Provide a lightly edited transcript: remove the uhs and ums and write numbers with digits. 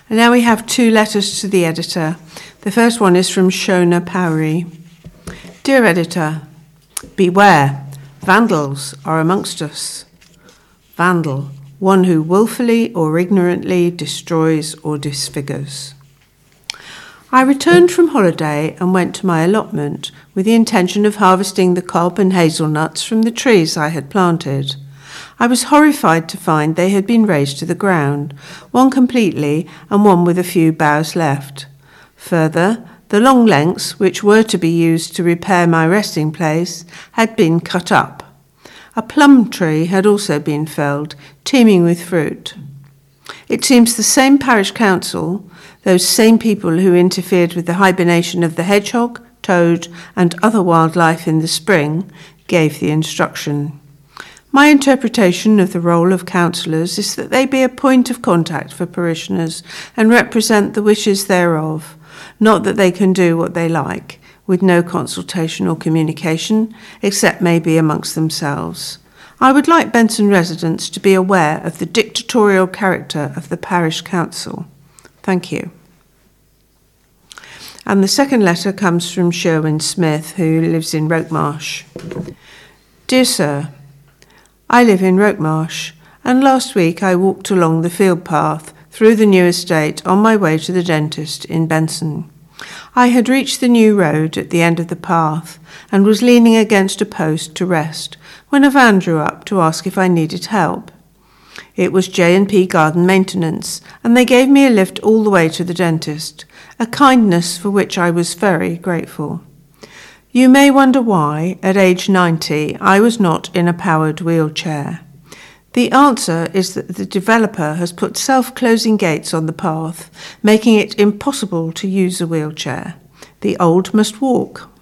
And now we have 2 letters to the editor. The first one is from Shona Powry. Dear editor, beware, vandals are amongst us. Vandal, one who willfully or ignorantly destroys or disfigures. I returned from holiday and went to my allotment with the intention of harvesting the cob and hazelnuts from the trees I had planted. I was horrified to find they had been razed to the ground, one completely and one with a few boughs left. Further, the long lengths, which were to be used to repair my resting place, had been cut up. A plum tree had also been felled, teeming with fruit. It seems the same parish council, those same people who interfered with the hibernation of the hedgehog, toad, and other wildlife in the spring, gave the instruction. My interpretation of the role of councillors is that they be a point of contact for parishioners and represent the wishes thereof, not that they can do what they like, with no consultation or communication, except maybe amongst themselves. I would like Benson residents to be aware of the dictatorial character of the parish council. Thank you. And the second letter comes from Sherwin Smith, who lives in Rokemarsh. Dear Sir, I live in Rokemarsh, and last week I walked along the field path through the new estate on my way to the dentist in Benson. I had reached the new road at the end of the path and was leaning against a post to rest when a van drew up to ask if I needed help. It was J&P Garden Maintenance, and they gave me a lift all the way to the dentist, a kindness for which I was very grateful. You may wonder why, at age 90, I was not in a powered wheelchair. The answer is that the developer has put self-closing gates on the path, making it impossible to use a wheelchair. The old must walk.